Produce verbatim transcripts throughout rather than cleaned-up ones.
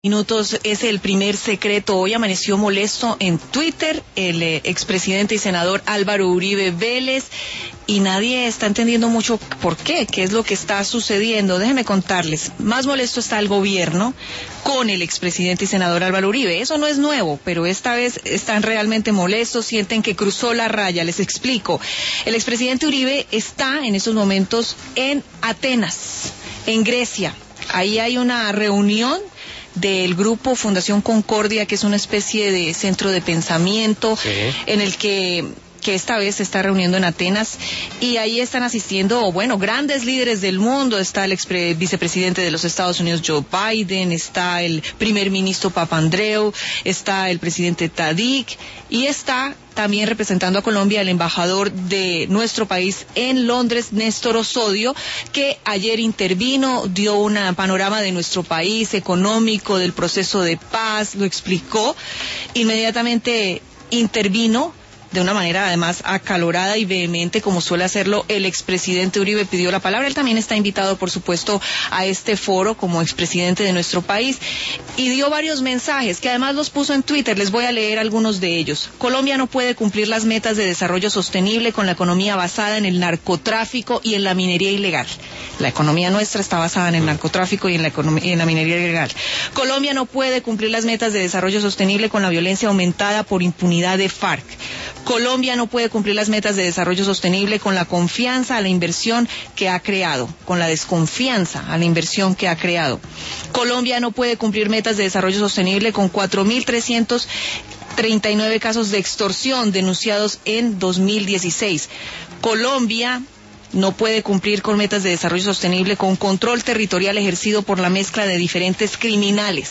Minutos es el primer secreto. Hoy amaneció molesto en Twitter el eh, expresidente y senador Álvaro Uribe Vélez y nadie está entendiendo mucho por qué, qué es lo que está sucediendo. Déjenme contarles, más molesto está el gobierno con el expresidente y senador Álvaro Uribe. Eso no es nuevo, pero esta vez están realmente molestos, sienten que cruzó la raya. Les explico. El expresidente Uribe está en estos momentos en Atenas, en Grecia. Ahí hay una reunión del grupo Fundación Concordia, que es una especie de centro de pensamiento, sí, en el que que esta vez se está reuniendo en Atenas, y ahí están asistiendo, bueno, grandes líderes del mundo. Está el ex vicepresidente de los Estados Unidos, Joe Biden, está el primer ministro Papandreou, está el presidente Tadic, y está también representando a Colombia el embajador de nuestro país en Londres, Néstor Osodio, que ayer intervino, dio un panorama de nuestro país económico, del proceso de paz, lo explicó, inmediatamente intervino de una manera además acalorada y vehemente, como suele hacerlo el expresidente Uribe. Pidió la palabra. Él también está invitado, por supuesto, a este foro como expresidente de nuestro país, y dio varios mensajes que además los puso en Twitter. Les voy a leer algunos de ellos. Colombia no puede cumplir las metas de desarrollo sostenible con la economía basada en el narcotráfico y en la minería ilegal. La economía nuestra está basada en el narcotráfico y en la, economía, y en la minería ilegal. Colombia no puede cumplir las metas de desarrollo sostenible con la violencia aumentada por impunidad de FARC. Colombia no puede cumplir las metas de desarrollo sostenible con la confianza a la inversión que ha creado, con la desconfianza a la inversión que ha creado. Colombia no puede cumplir metas de desarrollo sostenible con cuatro mil trescientos treinta y nueve casos de extorsión denunciados en dos mil dieciséis. Colombia no puede cumplir con metas de desarrollo sostenible con control territorial ejercido por la mezcla de diferentes criminales.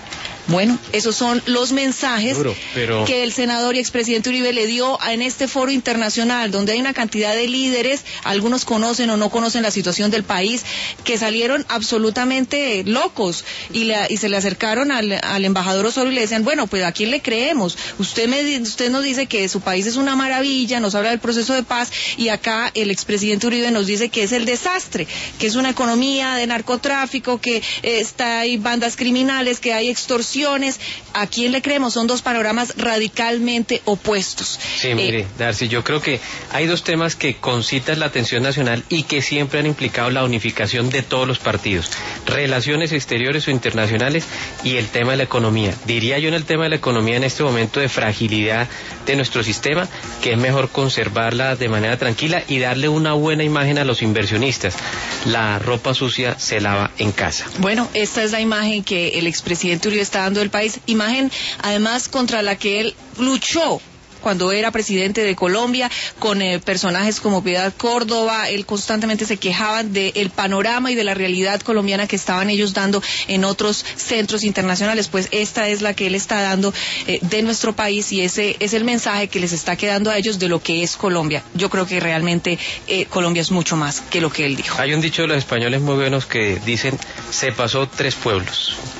Bueno, esos son los mensajes Duro, pero... que el senador y expresidente Uribe le dio en este foro internacional, donde hay una cantidad de líderes, algunos conocen o no conocen la situación del país, que salieron absolutamente locos y, le, y se le acercaron al, al embajador Osorio y le decían, bueno, pues ¿a quién le creemos? Usted, me, usted nos dice que su país es una maravilla, nos habla del proceso de paz, y acá el expresidente Uribe nos dice que es el desastre, que es una economía de narcotráfico, que eh, está, hay bandas criminales, que hay extorsión. ¿A quién le creemos? Son dos panoramas radicalmente opuestos. Sí, mire, eh, Darcy, yo creo que hay dos temas que concitan la atención nacional y que siempre han implicado la unificación de todos los partidos: relaciones exteriores o internacionales y el tema de la economía. Diría yo en el tema de la economía, en este momento de fragilidad de nuestro sistema, que es mejor conservarla de manera tranquila y darle una buena imagen a los inversionistas. La ropa sucia se lava en casa. Bueno, esta es la imagen que el expresidente Uribe está del país, imagen además contra la que él luchó cuando era presidente de Colombia, con eh, personajes como Piedad Córdoba. Él constantemente se quejaban del panorama y de la realidad colombiana que estaban ellos dando en otros centros internacionales. Pues esta es la que él está dando eh, de nuestro país, y ese es el mensaje que les está quedando a ellos de lo que es Colombia. Yo creo que realmente eh, Colombia es mucho más que lo que él dijo. Hay un dicho de los españoles muy buenos que dicen: se pasó tres pueblos.